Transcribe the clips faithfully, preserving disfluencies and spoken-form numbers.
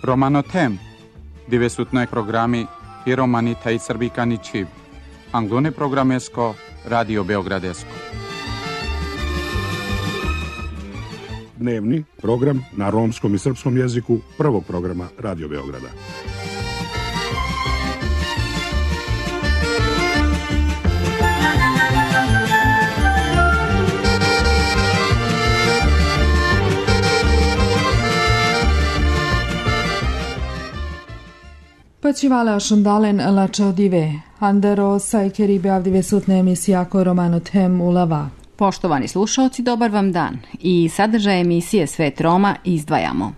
Романотем, девесутној програми и романи тај србикани чив. Англоне програмеско, Радио Beogradesко. Dnevni program na romskom i srpskom jeziku prvog programa Radio Beograda. Pačivala šundalen lačao dive, andero sajkeri bjavdive sutne emisijako Romanotem ulava. Poštovani slušaoci, dobar vam dan. I sadržaj emisije Svet Roma izdvajamo.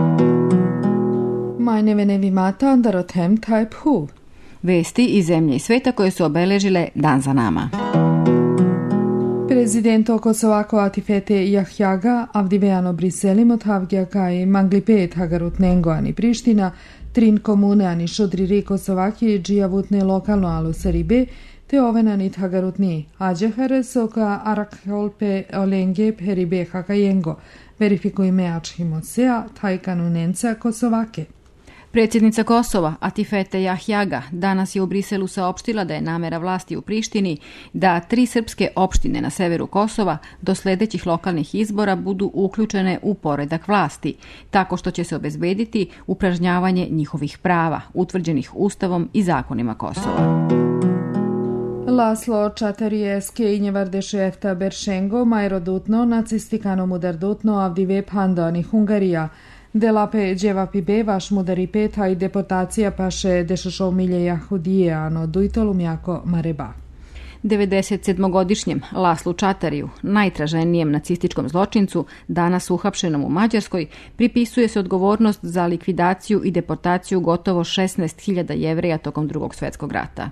Majne nevi mata andarotem type hu. Vesti iz zemlje i sveta koje su obeležile dan za nama. Prezidento Kosovako Atifete Jahjaga avdiveano Briselim od Havgjaka i Manglipet Hagarut Nengoani Priština, Trin komune ani šodriri Kosovaki džijavutne lokalno alu Seribe, te ovenani Hagarutni Ađehare soka Arakholpe Olenge Peribe Hakajengo, verifikuje meačhimo sea tajkanunenca Kosovake. Predsjednica Kosova, Atifete Jahjaga, danas je u Briselu saopštila da je namera vlasti u Prištini da tri srpske opštine na severu Kosova do sledećih lokalnih izbora budu uključene u poredak vlasti, tako što će se obezbediti upražnjavanje njihovih prava, utvrđenih Ustavom i zakonima Kosova. Laslo Čatarijeske i Njevardešefta Beršengo majrodutno nacistikano mudardutno avdive pandani Hungarija. Delape dževapi bevaš mudari peta i deportacija paše dešašov milje jahudije ano dujtolum jako mareba. devedeset sedmogodišnjem Laslu Čatariju, najtraženijem nacističkom zločincu, danas uhapšenom u Mađarskoj, pripisuje se odgovornost za likvidaciju i deportaciju gotovo šesnaest hiljada Jevreja tokom Drugog svjetskog rata.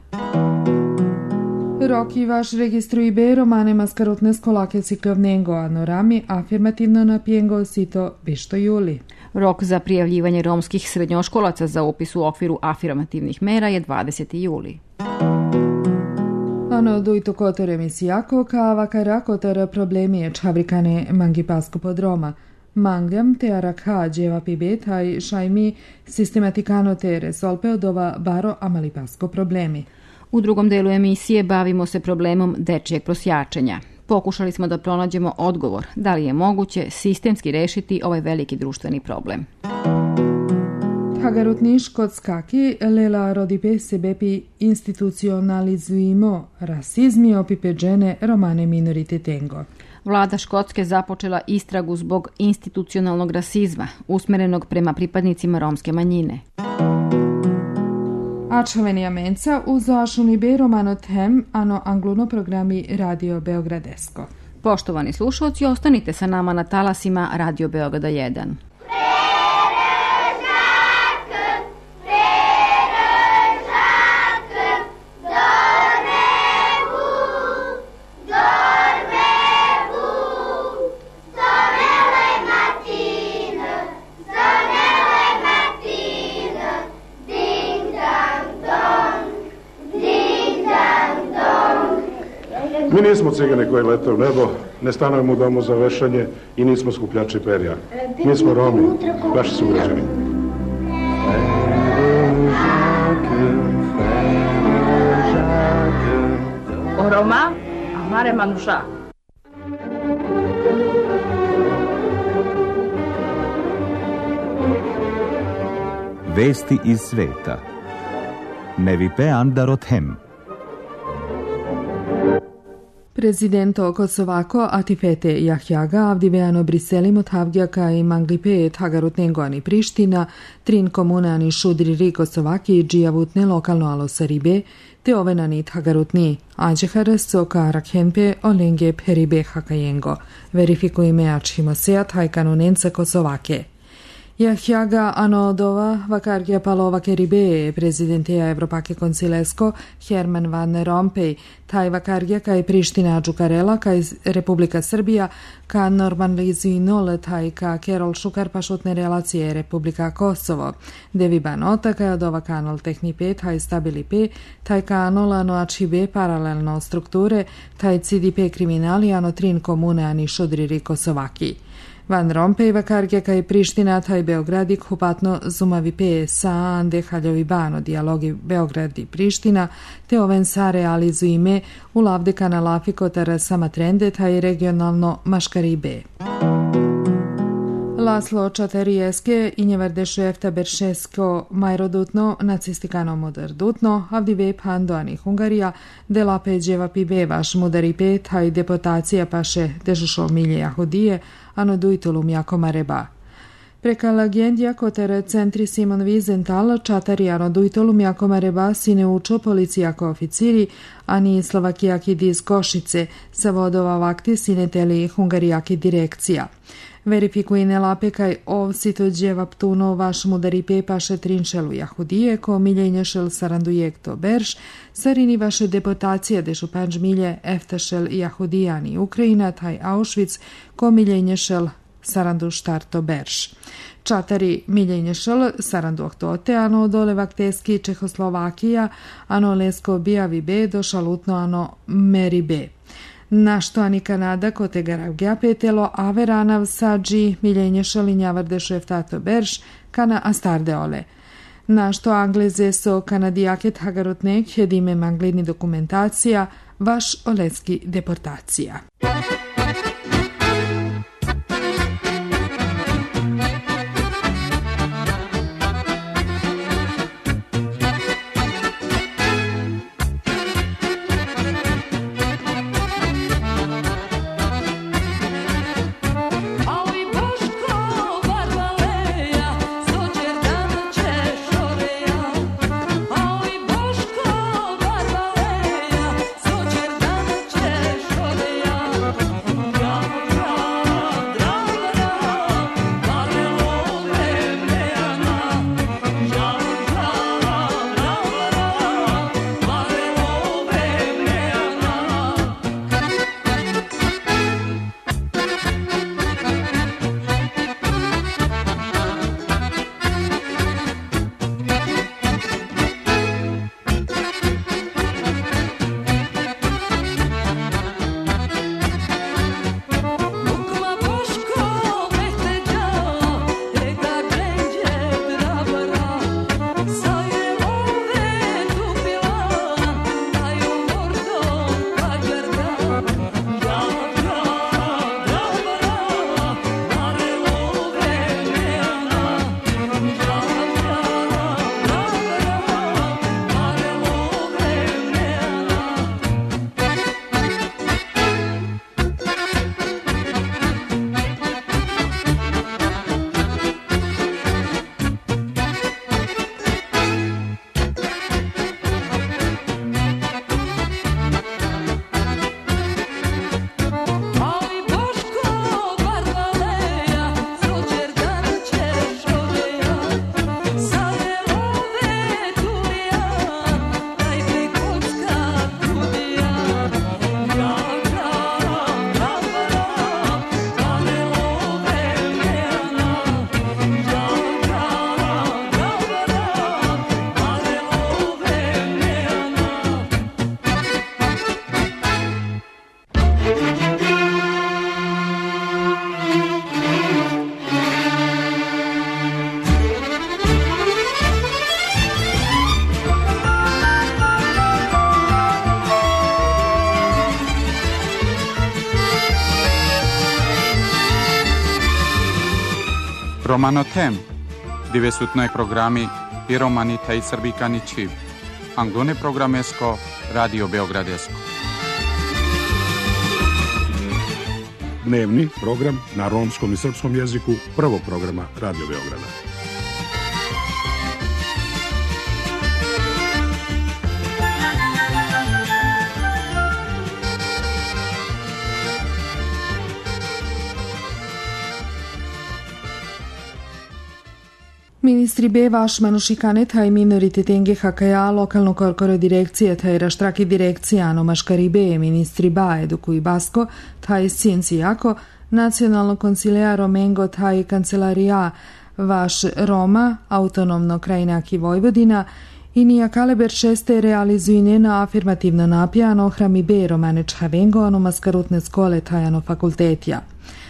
Roki vaš registruj be romane maskarutne skolake ciklovnengo anorami afirmativno napijengo sito bišto juli. Rok za prijavljivanje romskih srednjoškolaca za upis u okviru afirmativnih mera je dvadeseti juli. Ano dujtu kotor emisijako ka vakara kotor problemije čavrikane mangipasko podroma. Mangam te arakha dževapi betaj šajmi sistematikano te resolpe odova baro amalipasko problemi. U drugom delu emisije bavimo se problemom dečijeg prosjačenja. Pokušali smo da pronađemo odgovor da li je moguće sistemski rešiti ovaj veliki društveni problem. Hagarutni škotskaki lela rodipe sebepi institucionalizujimo rasizmi opipeđene romane minoritetengo. Vlada Škotske započela istragu zbog institucionalnog rasizma usmerenog prema pripadnicima romske manjine. Ačavenija menca uz ašuni be Romanotem ano angluno programi Radio Beogradesko. Poštovani slušalci, ostanite sa nama na talasima Radio Beograda jedan. Mi nismo cigane koji lete u nebo, ne stanujemo u domu za vešanje i nismo skupljači perja. Mi smo Romi, vaši sugrađani. O Roma, amare manuša. Vesti iz sveta. Nevipe Andarothem. Prezidento Kosovako Atifete Jahjaga avdiveano Briselim od Havgjaka i Manglipet Hagarutnengo ani Priština, Trin komune ani šudriri Kosovaki džijavutne lokalno alo Seribe, te ovenani Hagarutni Ađehare soka Arakhenpe Olenge Peribe Hakajengo, verifikuje meačhimo sea tajkanunenca Kosovake. Jahjaga anodova vakargija palova keribe prezidentija Evropake koncilesko Herman Van Rompuy, taj vakargija kaj Priština Đukarela, kaj Republika Srbija, ka normalizujno taj ka Kerol Šukar pašutne relacije Republika Kosovo. Devi banota kaj odova kanal tehnipe, taj stabilipe, taj kanal ano ačibe paralelno strukture, taj C D P kriminali ano trin komune ani šudriri Kosovaki. Van Rompuy vakargeka i Priština taj Beogradi kupatno zumavi pe sa ande haljovi bano dijalogi Beograd i Priština te oven sa realizuju ime u lavdeka na lafikotara sama trende taj regionalno maškaribe. Laslo Čatarijeske i njevardešu efta beršesko majrodutno nacistikano moderdutno, avdive pandoani Hungarija, de la peđeva pibevaš mudari pet, haj deportacija paše dežušo milje jahudije, ano dujtulum jako mareba. Preka legendja kotere centri Simon Wiesenthal, Čatarijano dujtolum jako mareba sine učo policijako oficiri, ani Slovakijaki diz Košice, sa vodova vakti sineteli Hungarijaki direkcija. Verifikujne lapekaj ov sitođeva ptuno vaš mudari pepaše trinšelu jahudije, ko miljenješel sarandujekto berš, sarini vaše deportacija dešu panč milje eftašel jahudijani Ukrajina, taj Auschwitz, ko miljenješel sarandu štarto berš. Čatari miljenješel sarandu ohtote, ano dole vakteski Čehoslovakija, ano lesko bijavi be, došalutno ano meri be. Našto ani Kanada kote garavgja petelo averanav sađi miljenje šalinja vardešu eftato berš kana astarde ole. Našto Angleze so kanadijaket hagarotnek hedime manglini dokumentacija vaš oleski deportacija. Romano tem, dive sutnoj programi i romanita i srbikani čiv. Anglone programesko, Radio Beogradesko. Dnevni program na romskom i srpskom jeziku prvog programa Radio Beograda. Ministri be vaš manušikane taj minorititenge hakaja lokalno korkoro direkcije taj raštraki direkcijano maškaribe ministri ba eduku i basko taj sinci jako nacionalno konciliaro mengo taj kancelarija vaš Roma autonomno krajinaki Vojvodina i nija kaleber šeste realizujne na afirmativno napijano hrami be romanečha vengo ano maskarutne skole tajano fakultetja.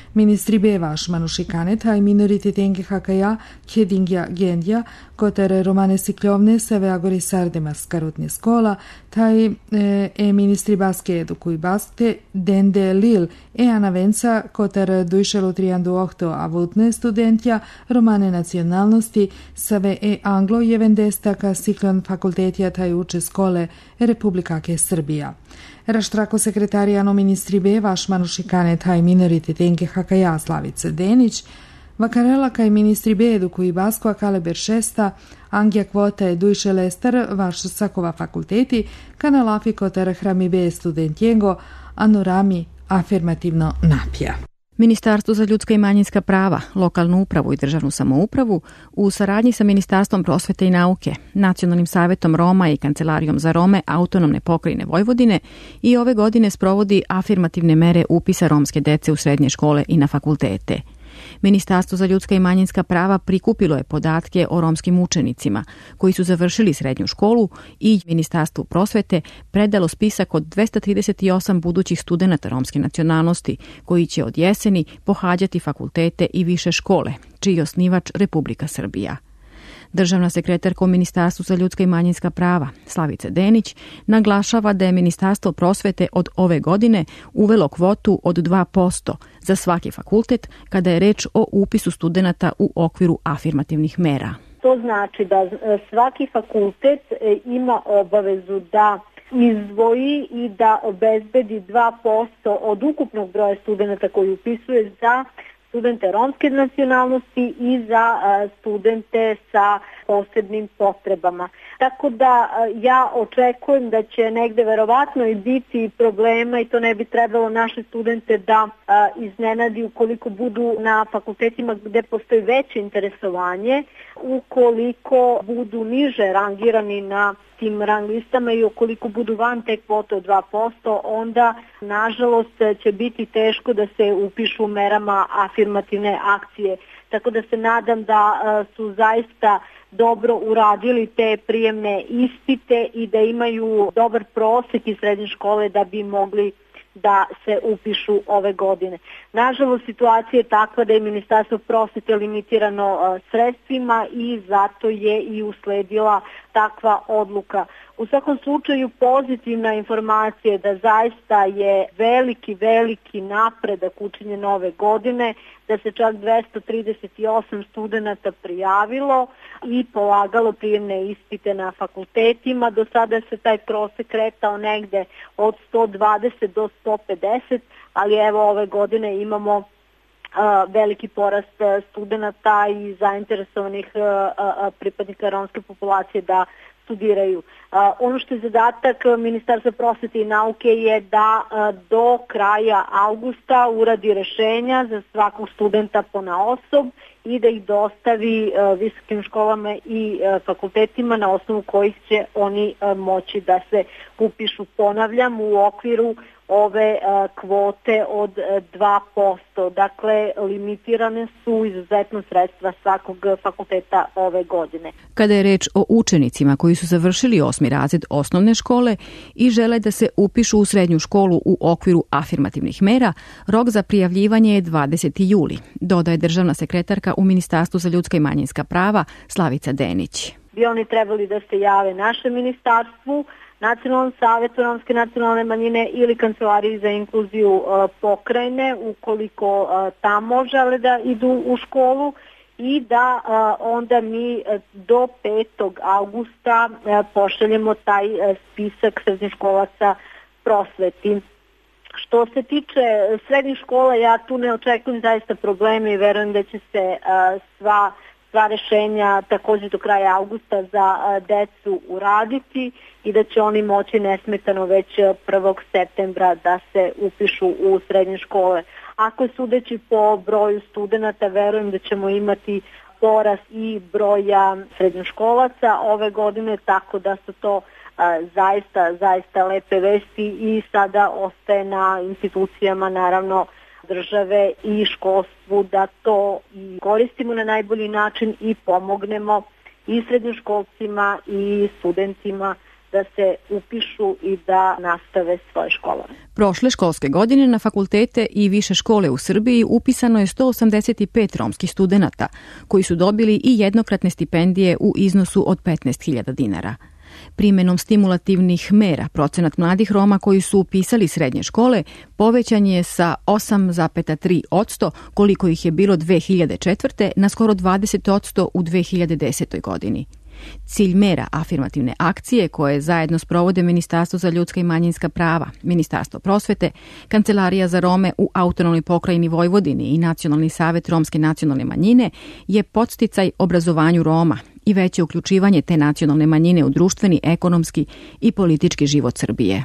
Ministri Bevaš Manušikaneta i minoritetenke Hakaja, Kjedingja Gendja, kotere romane sikljovne seve agori sardema skarutne skola, taj e, e ministri Baske Eduku i Baske, Dende Lil e Anavenca, kotere dujšelu trijandu ohto avutne studentja, romane nacionalnosti, save e Anglo jevendestaka siklon fakultetija taj uče skole Republikake Srbija. Raštrako sekretarijano ministri Bevaš Manušikaneta i minoritetenke Hakaja Slavice Denić, Vakarela kaj ministri Bedu koji Basko Kaleber šesta, Angija kvota je dujše lestar vaš sakova fakulteti, kanalafi kotar hrami be studentjengo, anorami afirmativno napija. Ministarstvo za ljudska i manjinska prava, lokalnu upravu i državnu samoupravu u saradnji sa Ministarstvom prosvete i nauke, Nacionalnim savjetom Roma i Kancelarijom za Rome Autonomne pokrajine Vojvodine i ove godine sprovodi afirmativne mere upisa romske dece u srednje škole i na fakultete. Ministarstvo za ljudska i manjinska prava prikupilo je podatke o romskim učenicima koji su završili srednju školu i Ministarstvu prosvete predalo spisak od dvesta trideset osam budućih studenata romske nacionalnosti koji će od jeseni pohađati fakultete i više škole, čiji je osnivač Republika Srbija. Državna sekretarka u Ministarstvu za ljudska i manjinska prava, Slavica Denić, naglašava da je Ministarstvo prosvete od ove godine uvelo kvotu od dva posto za svaki fakultet kada je reč o upisu studenata u okviru afirmativnih mera. To znači da svaki fakultet ima obavezu da izdvoji i da obezbedi dva posto od ukupnog broja studenata koji upisuje za studente romske nacionalnosti i za studente sa posebnim potrebama. Tako da ja očekujem da će negde verovatno i biti problema i to ne bi trebalo naše studente da iznenadi ukoliko budu na fakultetima gde postoji veće interesovanje, ukoliko budu niže rangirani na tim rang listama i ukoliko budu van te kvote od dva posto, onda nažalost će biti teško da se upišu merama afirmativne akcije. Tako da se nadam da su zaista dobro uradili te prijemne ispite i da imaju dobar prosek iz srednje škole da bi mogli da se upišu ove godine. Nažalost, situacija je takva da je Ministarstvo prosvete limitirano sredstvima i zato je i usledila takva odluka. U svakom slučaju pozitivna informacija je da zaista je veliki, veliki napredak učinjen ove godine, da se čak dvesta trideset osam studenata prijavilo i polagalo prijemne ispite na fakultetima. Do sada se taj prosek kretao negde od sto dvadeset do sto pedeset, ali evo ove godine imamo uh, veliki porast studenata i zainteresovanih uh, uh, pripadnika romske populacije da studiraju. Uh, ono što je zadatak Ministarstva prosvete i nauke je da uh, do kraja avgusta uradi rešenja za svakog studenta ponaosob i da ih dostavi uh, visokim školama i uh, fakultetima na osnovu kojih će oni uh, moći da se upišu. Ponavljam, u okviru ove a, kvote od dva posto. Dakle, limitirane su izuzetno sredstva svakog fakulteta ove godine. Kada je reč o učenicima koji su završili osmi razred osnovne škole i žele da se upišu u srednju školu u okviru afirmativnih mera, rok za prijavljivanje je dvadeseti juli, dodaje državna sekretarka u Ministarstvu za ljudska i manjinska prava Slavica Denić. Bi oni trebali da se jave našem ministarstvu, Nacionalnom savjetu romske nacionalne manjine ili Kancelariji za inkluziju uh, pokrajine ukoliko uh, tamo žele da idu u školu i da uh, onda mi uh, do petog avgusta uh, pošaljemo taj uh, spisak srednjoškolaca prosveti. Što se tiče srednjih škola, ja tu ne očekujem zaista probleme i verujem da će se uh, sva sva rešenja takođe do kraja avgusta za decu uraditi i da će oni moći nesmetano već prvog septembra da se upišu u srednje škole. Ako je sudeći po broju studenata, verujem da ćemo imati porast i broja srednjoškolaca ove godine, tako da su to a, zaista, zaista lepe vesti i sada ostaje na institucijama, naravno, države i školstvu da to i koristimo na najbolji način i pomognemo i srednjoškolcima i studentima da se upišu i da nastave svoje školovanje. Prošle školske godine na fakultete i više škole u Srbiji upisano je sto osamdeset pet romskih studenata, koji su dobili i jednokratne stipendije u iznosu od petnaest hiljada dinara. Primenom stimulativnih mera procenat mladih Roma koji su upisali srednje škole povećan je sa osam zarez tri posto koliko ih je bilo dve hiljade četvrte na skoro dvadeset posto u dve hiljade desete. godini. Cilj mera afirmativne akcije koje zajedno sprovode Ministarstvo za ljudska i manjinska prava, Ministarstvo prosvete, Kancelarija za Rome u autonomnoj pokrajini Vojvodini i Nacionalni savet romske nacionalne manjine je podsticaj obrazovanju Roma i veće uključivanje te nacionalne manjine u društveni, ekonomski i politički život Srbije.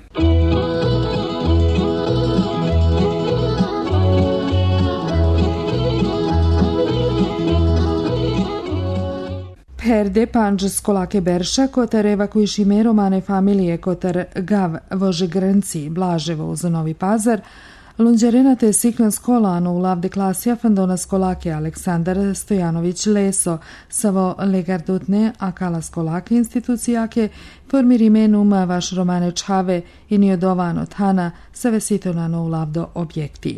Perde panđ skolake Berša, kotar evakuišime romane familije kotar Gav Vožegrnci, Blaževo uz Novi Pazar, Lunđerenate siklan skolano u lavde klasija fandona skolake Aleksandar Stojanović Leso, savo legardutne akala skolake institucijake, formirime numa vaš romane čave i niodovano tana savesitonano u lavdo objekti.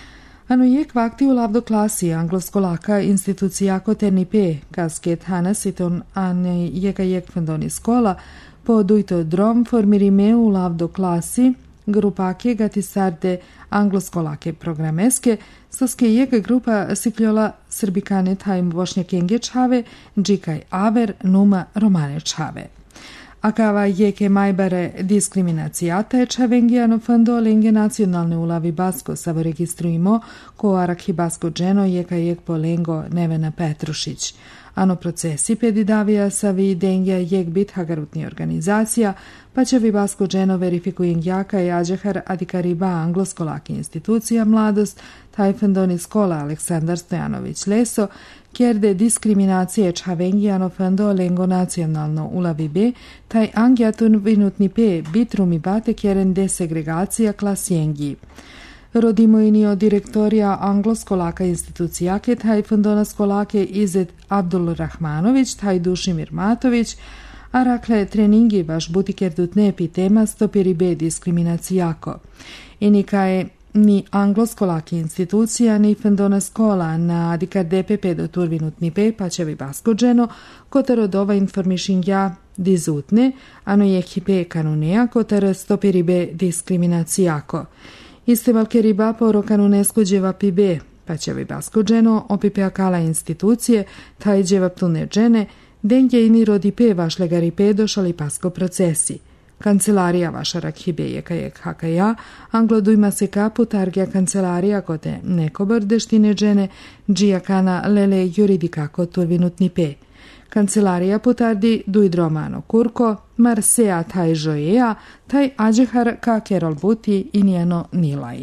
Ano je kvakti u lavdo klasi angloskolaka institucijako ternipe, kasket hana siton ane jeka jek fandoni skola, po dujto drom formirime u lavdo klasi, grupake gatisarde angloskolake programeske, soske jeka grupa sikljola srbikane tajm bošnjakenge čave, džikaj aver numa romane čave. Akava jeke majbare diskriminacijata je čavengijano fando lenge nacionalne ulavi basko savo registruimo ko arakhi basko dženo jeka jek polengo Nevena Petrušić. Ano procesi pedidavija savi dengja jek bit hagarutni organizacija, pa će vi basko dženo verifikujen jaka i ađehar adikariba angloskolaki institucija mladost, taj fandoni skola Aleksandar Stojanović Leso, kjerde diskriminacije čavengijano fando lengo nacionalno ulavi be, taj angjatun vinutni pe bitrumi bate kjeren desegregacija klasjengi. Rodimojnio direktorija angloskolaka institucijake, taj fandona skolake Izet Abdul Rahmanović, taj Dušimir Matović, a rakle treningi baš butikerdutne pitema stopiri be diskriminacijako. I nika je ni angloskolaki institucija, ni fandona skola na adikar D P P do turvinutni pe, pa će vi baskođeno, kotar od ova informišinja dizutne, ano je hipe kanunea, kotar stopiri be diskriminacijako. Iste valke riba poro kanunesko dževa pibe, pa će vi baskođeno, opipe akala institucije, taj dževa plune džene, denje i ni rodi pe vaš legari pe došali pasko procesi. Kancelarija vaša rakhibe jeka jek hakaja, anglodujma se kapu targija kancelarija kote neko brdeštine džene, džijakana lele juridikako turvinutni pe. Kancelarija putardi dujdromano kurko, marsea taj žojeja, taj ađehar ka kerol buti i njeno nilaj.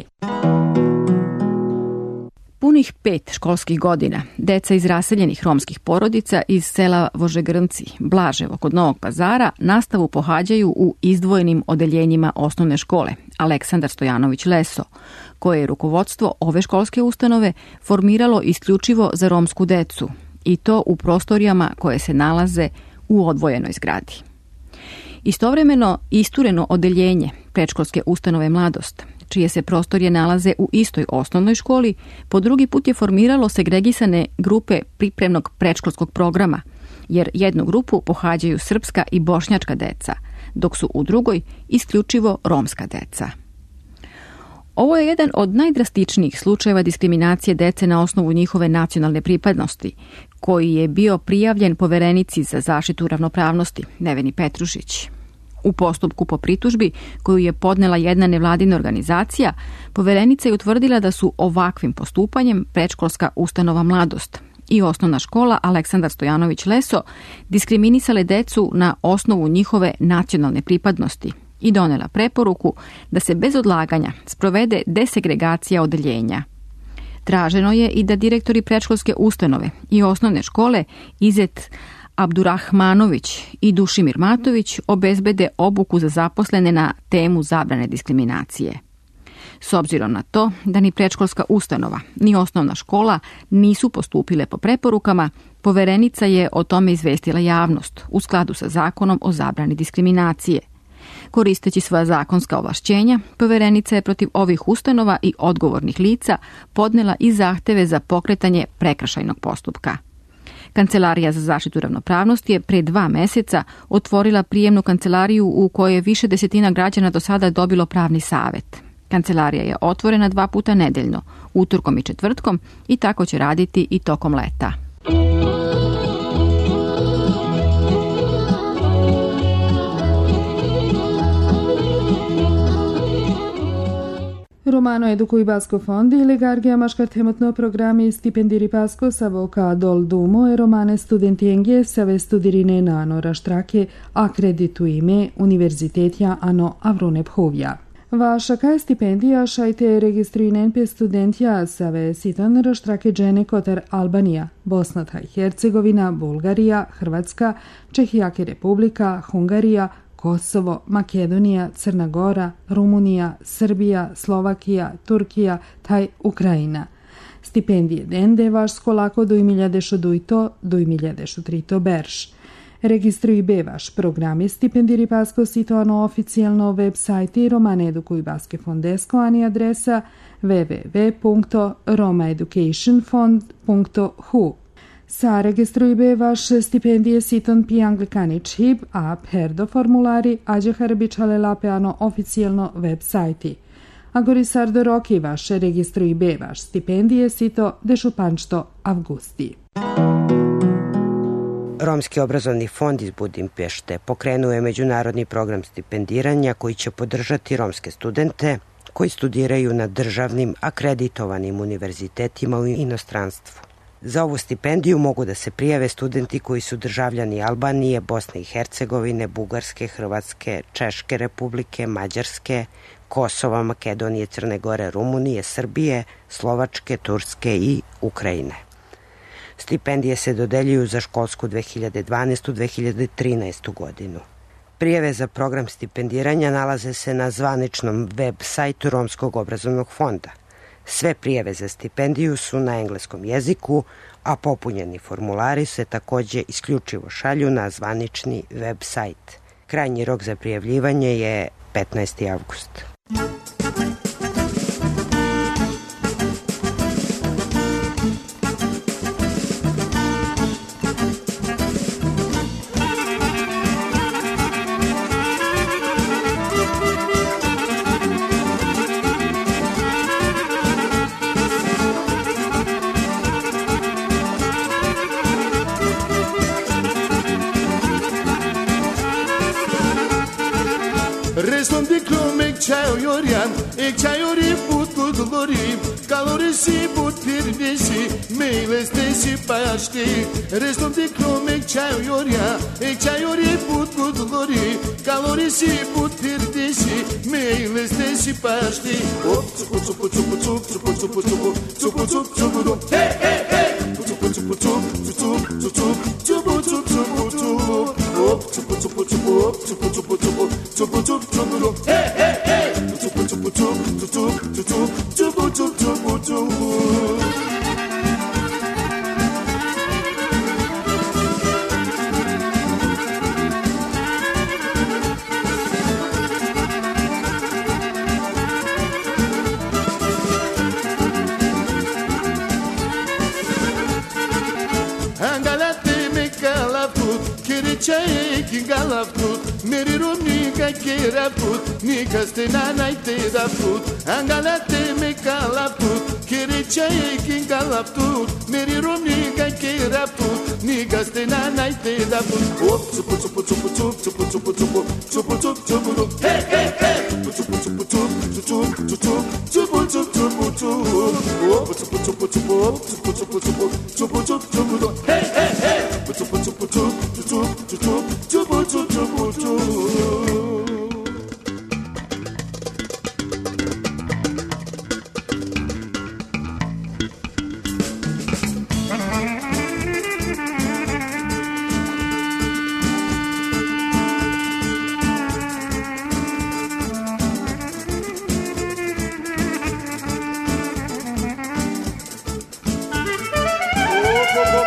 Punih pet školskih godina deca iz raseljenih romskih porodica iz sela Vožegrnci, Blaževo kod Novog Pazara nastavu pohađaju u izdvojenim odeljenjima osnovne škole Aleksandar Stojanović Leso, koje je rukovodstvo ove školske ustanove formiralo isključivo za romsku decu i to u prostorijama koje se nalaze u odvojenoj zgradi. Istovremeno istureno odeljenje predškolske ustanove Mladost, čije se prostorije nalaze u istoj osnovnoj školi, po drugi put je formiralo segregisane grupe pripremnog predškolskog programa, jer jednu grupu pohađaju srpska i bošnjačka deca, dok su u drugoj isključivo romska deca. Ovo je jedan od najdrastičnijih slučajeva diskriminacije dece na osnovu njihove nacionalne pripadnosti, koji je bio prijavljen Poverenici za zaštitu ravnopravnosti Neveni Petrušić. U postupku po pritužbi koju je podnela jedna nevladina organizacija, Poverenica je utvrdila da su ovakvim postupanjem predškolska ustanova Mladost i osnovna škola Aleksandar Stojanović Leso diskriminisale decu na osnovu njihove nacionalne pripadnosti i donela preporuku da se bez odlaganja sprovede desegregacija odeljenja. Traženo je i da direktori predškolske ustanove i osnovne škole Izet Abdurahmanović i Dušimir Matović obezbede obuku za zaposlene na temu zabrane diskriminacije. S obzirom na to da ni predškolska ustanova, ni osnovna škola nisu postupile po preporukama, poverenica je o tome izvestila javnost u skladu sa zakonom o zabrani diskriminacije. Koristeći svoja zakonska ovlašćenja, poverenica je protiv ovih ustanova i odgovornih lica podnela i zahteve za pokretanje prekršajnog postupka. Kancelarija za zaštitu ravnopravnosti je pre dva meseca otvorila prijemnu kancelariju u kojoj je više desetina građana do sada dobilo pravni savet. Kancelarija je otvorena dva puta nedeljno, utorkom i četvrtkom, i tako će raditi i tokom leta. Romano Eduku i Basko fondi legargia maškartemotno programi stipendiri Pasko savoka dol dumo e romane studentienge save studirine na ano raštrake akredituime Univerzitetja ano Avrone Phovja. Vaša kaj stipendija šajte registruinen pe studentja save sitan raštrake džene kotar Albanija, Bosna i Hercegovina, Bulgarija, Hrvatska, Čehijake Republika, Hungarija, Kosovo, Makedonija, Crna Gora, Rumunija, Srbija, Slovakija, Turkija, taj Ukrajina. Stipendije dende vaš skolako do imiljadešo dujto, do imiljadešo trito berš. Registruj be vaš programi stipendiri Pasko sito ano oficijalno web sajti Romane Eduku i Baske fondesko ani adresa w w w punto roma education fond punto h u. Sa registrujbe vaš stipendije siton pi anglikanič hib, a perdo formulari ađe harbičale lape ano oficijalno web sajti. Agori sardo roki vaš registrujbe vaš stipendije sito dešupančto avgusti. Romski obrazovni fond iz Budimpešte pokrenuo je međunarodni program stipendiranja koji će podržati romske studente koji studiraju na državnim akreditovanim univerzitetima u inostranstvu. Za ovu stipendiju mogu da se prijave studenti koji su državljani Albanije, Bosne i Hercegovine, Bugarske, Hrvatske, Češke Republike, Mađarske, Kosova, Makedonije, Crne Gore, Rumunije, Srbije, Slovačke, Turske i Ukrajine. Stipendije se dodeljuju za školsku dve hiljade dvanaestu do dve hiljade trinaestu godinu. Prijave za program stipendiranja nalaze se na zvaničnom web sajtu Romskog obrazovnog fonda. Sve prijave za stipendiju su na engleskom jeziku, a popunjeni formulari se takođe isključivo šalju na zvanični web sajt. Krajnji rok za prijavljivanje je petnaesti avgust. Restom diklum ek çayorian, ek çayori putlu dolorim, kalorisi but pirdesi, meylestesi paşti. Restom diklum ek çayorian, ek çayori putlu dolorim, kalorisi but pirdesi, meylestesi paşti. Hop çupu çupu çupu çupu çupu çupu çupu çupu çupu çupu hey hey hey çupu çupu çupu çupu çupu çupu çupu çupu hop çupu çupu çupu hop çupu çupu çupu çupu çupu çupu hey hey hey çupu çupu çupu çupu çupu çupu çupu çupu Galaput, merirum nika keraput, nika stena naite da put, angalate me galaput, kerichaye king galaput, merirum nika keraput, nika stena naite da put. Hop chupu chupu chupu chupu chupu chupu chupu chupu chupu chupu hey hey hey chupu chupu chupu chupu chupu chupu chupu chupu chupu hop chupu chupu chupu chupu chupu chupu chupu chupu chupu hey hey hey chupu chupu chupu chupu chupu chupu chupu chupu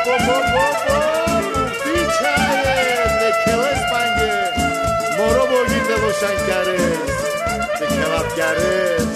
op, op, op, op, ufičaje, nekele spange, moro boginde lo shankares, nekele apkares.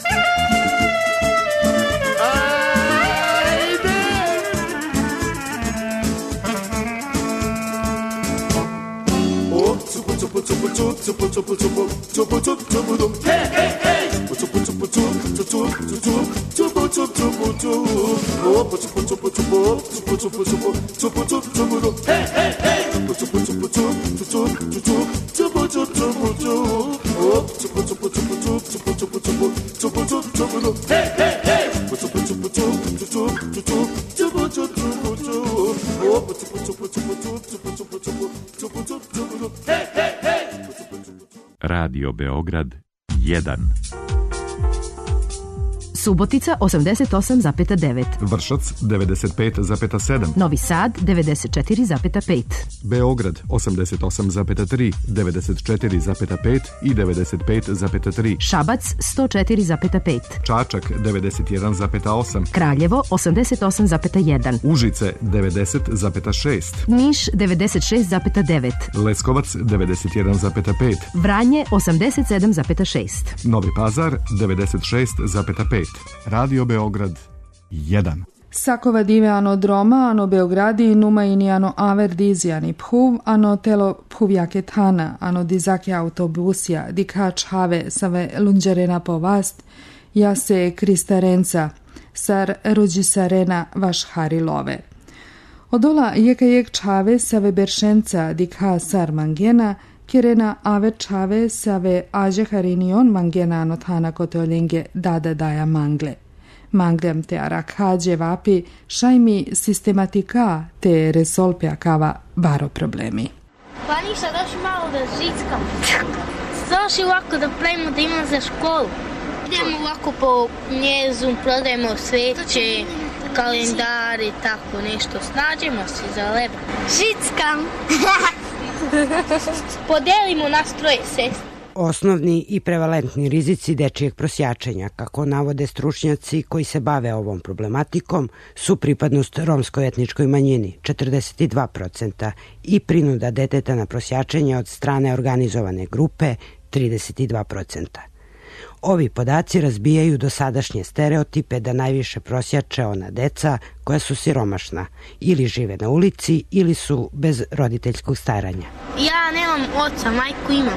Chupu chupu chup chupu chupu chupu chupu chup chupu dum hey hey hey chupu chupu chup chupu chupu chupu chupu chupu chupu chupu chupu chupu chupu chupu chupu chupu chup chupu dum hey hey hey chupu chupu chupu chup chupu chupu chupu chupu chupu chupu chupu chupu chup chupu chupu chupu chupu chup chupu dum hey hey hey chupu chupu chup chupu chupu chupu chupu chupu chupu chupu chupu chupu chupu chupu chupu chupu chupu dum hey hey hey. Radio Beograd jedan. Subotica osamdeset osam zarez devet. Vršac devedeset pet zarez sedam. Novi Sad devedeset četiri zarez pet. Beograd osamdeset osam zarez tri, devedeset četiri zarez pet i devedeset pet zarez tri. Šabac sto četiri zarez pet. Čačak devedeset jedan zarez osam. Kraljevo osamdeset osam zarez jedan. Užice devedeset zarez šest. Niš devedeset šest zarez devet. Leskovac devedeset jedan zarez pet. Vranje osamdeset sedam zarez šest. Novi Pazar devedeset šest zarez pet. Radio Beograd jedan. Sakova dive ano droma, ano Beogradi, numa ini ano averdizijani phuv, ano telo phuvjake thana, ano dizake autobusja, dikač have save lunđarena povast, jase kristarenca, sar rođisarena vaš harilove. Odola jeka jek čave save beršenca, dikha sar mangena, Kirena ave čave save aže harinion mangena ano thana koteolenge dada daja mangle. Manglem te arakhađe vapi šajmi sistematika te resolpja kava baro problemi. Pa ništa, došli malo da žickam. Došli ovako da pravimo da imam za školu. Idemo ovako po njezu, prodajemo sveće, kalendari, tako nešto. Snađemo se za leba. Žickam! Podelimo nas troje sestri. Osnovni i prevalentni rizici dečijeg prosjačenja, kako navode stručnjaci koji se bave ovom problematikom, su pripadnost romskoj etničkoj manjini četrdeset dva posto i prinuda deteta na prosjačenje od strane organizovane grupe trideset dva posto. Ovi podaci razbijaju dosadašnje stereotipe da najviše prosjače ona deca koja su siromašna ili žive na ulici ili su bez roditeljskog staranja. Ja nemam oca, majku imam.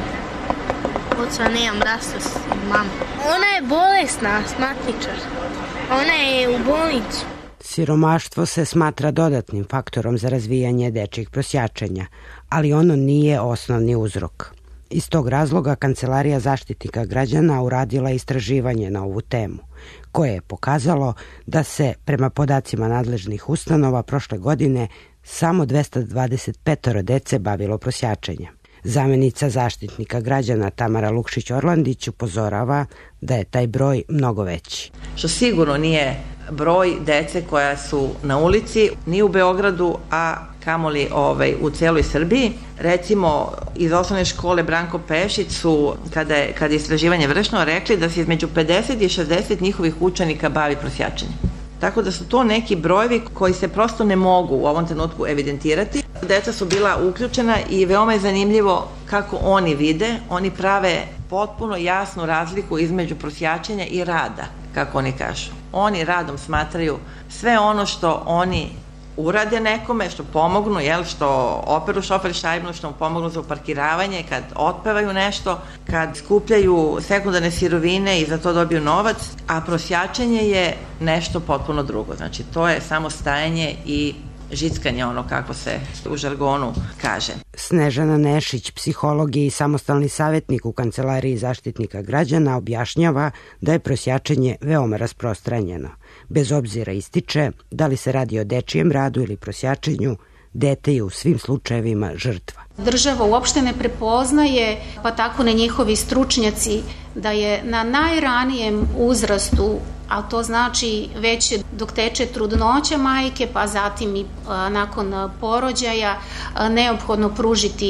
Oca nemam, rasta s mamom. Ona je bolesna, asmatičar. Ona je u bolnicu. Siromaštvo se smatra dodatnim faktorom za razvijanje dečjih prosjačenja, ali ono nije osnovni uzrok. Iz tog razloga Kancelarija zaštitnika građana uradila istraživanje na ovu temu, koje je pokazalo da se, prema podacima nadležnih ustanova, prošle godine samo dvesta dvadeset pet dece bavilo prosjačenjem. Zamenica zaštitnika građana Tamara Lukšić-Orlandić upozorava da je taj broj mnogo veći. Što sigurno nije broj dece koja su na ulici, ni u Beogradu, a kamoli ovaj, u celoj Srbiji. Recimo, iz osnovne škole Branko Pešić su, kada je, kada je istraživanje vršno, rekli da se između pedeset i šezdeset njihovih učenika bavi prosjačenjem. Tako da su to neki brojevi koji se prosto ne mogu u ovom trenutku evidentirati. Deca su bila uključena i veoma je zanimljivo kako oni vide. Oni prave potpuno jasnu razliku između prosjačenja i rada, kako oni kažu. Oni radom smatraju sve ono što oni urade nekome, što pomognu, jel, što operu šofer šajbnu, što mu pomognu za uparkiravanje, kad otpevaju nešto, kad skupljaju sekundarne sirovine i za to dobiju novac, a prosjačenje je nešto potpuno drugo. Znači, to je samo stajanje i žickanje, ono kako se u žargonu kaže. Snežana Nešić, psiholog i samostalni savjetnik u Kancelariji zaštitnika građana, objašnjava da je prosjačenje veoma rasprostranjeno. Bez obzira, ističe, da li se radi o dečijem radu ili prosjačenju, dete je u svim slučajevima žrtva. Država uopšte ne prepoznaje, pa tako ne njihovi stručnjaci, da je na najranijem uzrastu, a to znači već dok teče trudnoća majke, pa zatim i nakon porođaja, neophodno pružiti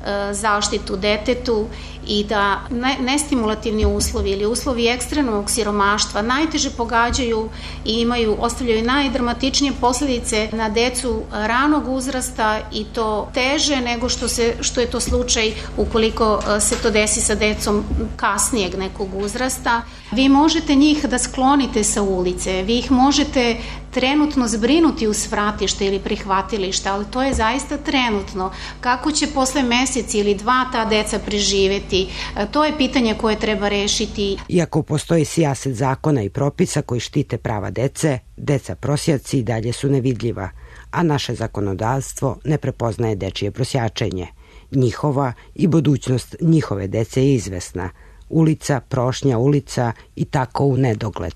zaštitu detetu i da nestimulativni uslovi ili uslovi ekstremnog siromaštva najteže pogađaju i imaju, ostavljaju najdramatičnije posljedice na decu ranog uzrasta i to teže nego što, se, što je to slučaj ukoliko se to desi sa decom kasnijeg nekog uzrasta. Vi možete njih da sklonite sa ulice, vi ih možete trenutno zbrinuti u svratište ili prihvatilište, ali to je zaista trenutno. Kako će posle mesec ili dva ta deca preživeti? To je pitanje koje treba rešiti. Iako postoji sijaset zakona i propisa koji štite prava dece, deca prosjaci i dalje su nevidljiva, a naše zakonodavstvo ne prepoznaje dečije prosjačenje. Njihova i budućnost njihove dece je izvesna. Ulica, prošnja ulica i tako u nedogled.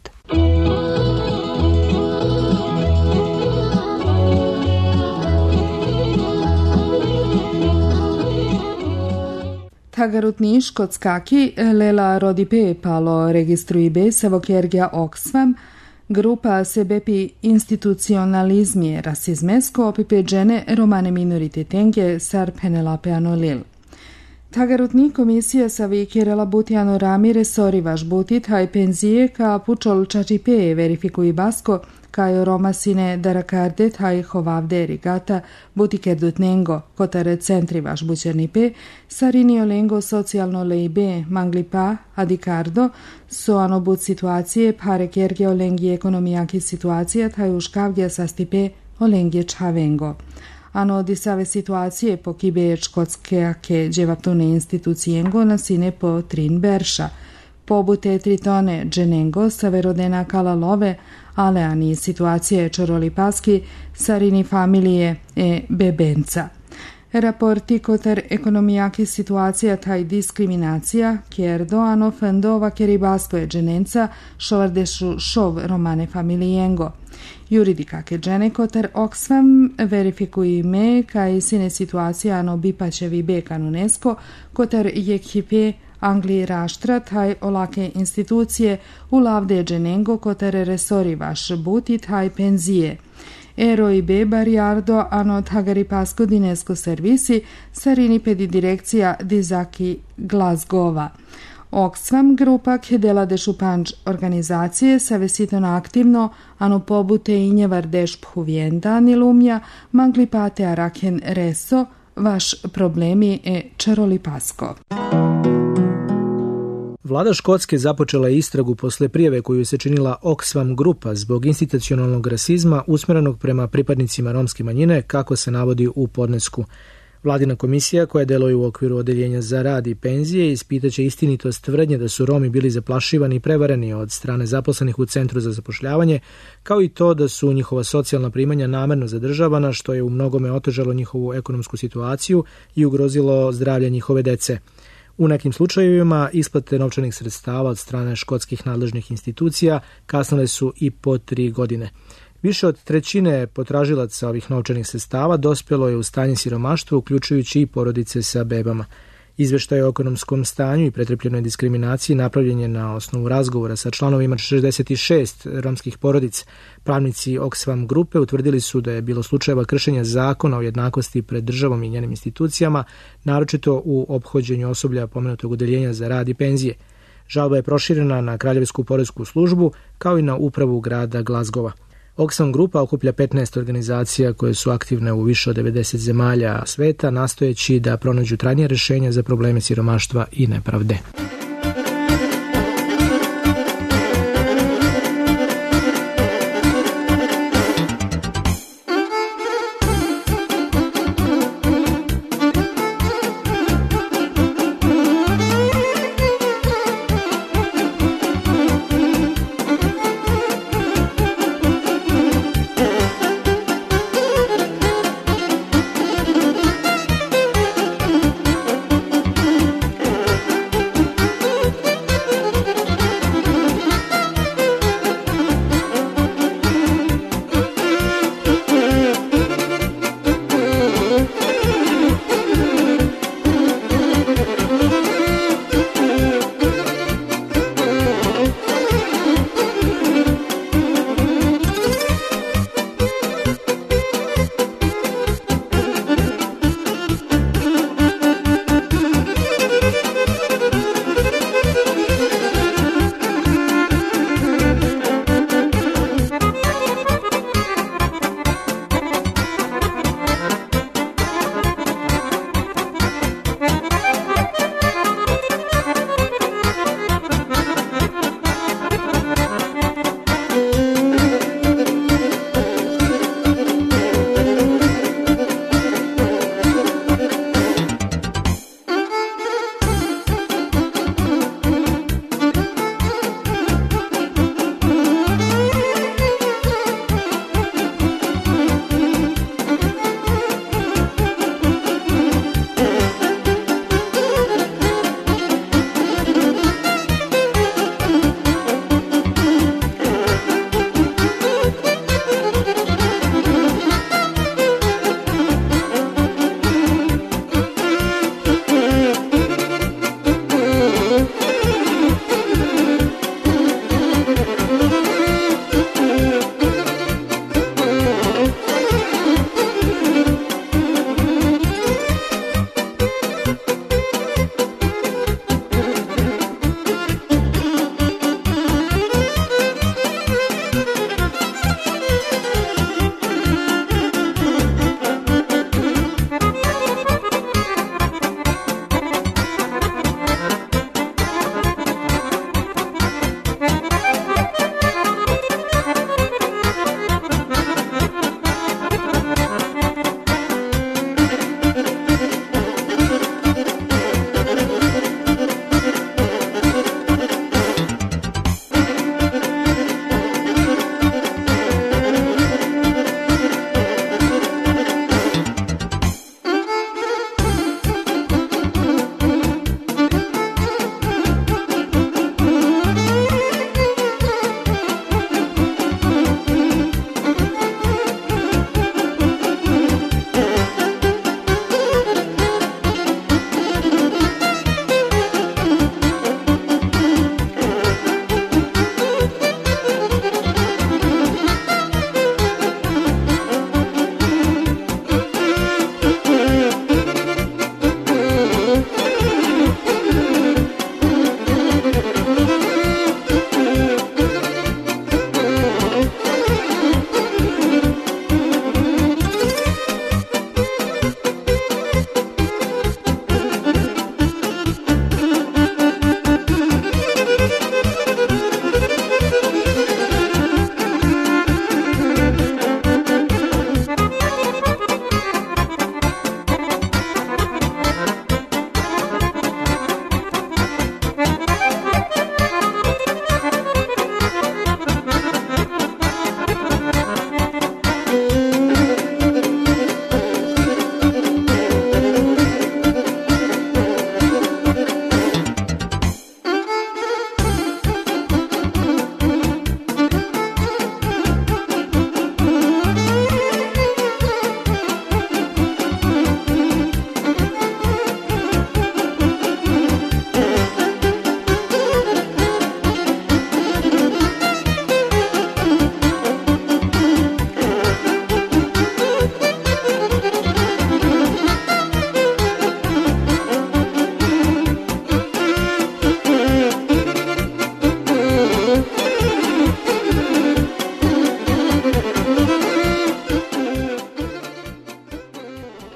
Tagarutni škotskaki lela rodipe palo registruibe sevokergia Oxfam, grupa sebepi institucionalizmie rasizmesko opipe džene romane minorititenge sar Penelope Anolil. Tagarutni komisija savi Kirela Butiano Rami resori vaš butit haj penzije ka pučol čačipe verifikui basko kaj Roma sine darakardet haj hovavde rigata butikerdut nengo kotare centri vaš bućernipe sarinio lengo socijalno leibe manglipa adikardo so anobut situacije pare kerge olengi ekonomijaki situacija taj uškavdja sastipe olengi čhavengo. Ano disave situacije po kibe škotske ake dževaptune institucijengo nasine po trin berša. Pobute tritone dženengo saverodena kalalove, ale ani situacije čoroli paski sarini familije e bebenca. Raporti kotar ekonomijaki situacija taj diskriminacija, kjerdo ano fendova keribasko je dženenca šovardešu šov romane familijengo. Juridika ke džene kotar Oxfam verifikuji me kaj sine situacija ano bipačevi bekan UNESCO kotar jekhipe Angliji raštra taj olake institucije u lavde dženengo kotar resori vaš buti taj penzije. Ero i be bariardo ano tagari pasko dinesko servisi sarini pedi direkcija dizaki Glasgowa. Oxfam grupa kedela de šupanč organizacije savesitona aktivno ano pobute i njevar deš phuvjenda nilumja mangli pate araken reso vaš problemi e čaroli pasko. Vlada Škotske započela je istragu posle prijave koju se činila Oxfam grupa zbog institucionalnog rasizma usmjerenog prema pripadnicima romske manjine, kako se navodi u podnesku. Vladina komisija, koja deluje u okviru Odeljenja za rad i penzije, ispitaće istinitost tvrdnje da su Romi bili zaplašivani i prevareni od strane zaposlenih u Centru za zapošljavanje, kao i to da su njihova socijalna primanja namerno zadržavana, što je u mnogome otežalo njihovu ekonomsku situaciju i ugrozilo zdravlje njihove dece. U nekim slučajevima isplate novčanih sredstava od strane škotskih nadležnih institucija kasnile su i po tri godine. Više od trećine potražilaca ovih novčanih sredstava dospjelo je u stanje siromaštva, uključujući i porodice sa bebama. Izveštaj o ekonomskom stanju i pretrpljenoj diskriminaciji napravljen je na osnovu razgovora sa članovima šezdeset šest romskih porodica. Pravnici Oxfam grupe utvrdili su da je bilo slučajeva kršenja zakona o jednakosti pred državom i njenim institucijama, naročito u ophođenju osoblja pomenutog Odeljenja za rad i penzije. Žalba je proširena na Kraljevsku poresku službu, kao i na upravu grada Glasgowa. Oxfam grupa okuplja petnaest organizacija koje su aktivne u više od devedeset zemalja sveta, nastojeći da pronađu trajnije rješenja za probleme siromaštva i nepravde.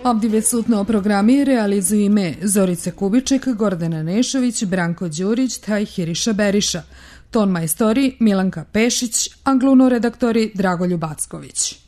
Obdive sutno programi realizuju ime Zorice Kubiček, Gordana Nešović, Branko Đurić, taj Hiriša Beriša. Ton majstori Milanka Pešić, angluno redaktori Dragoljub Acković.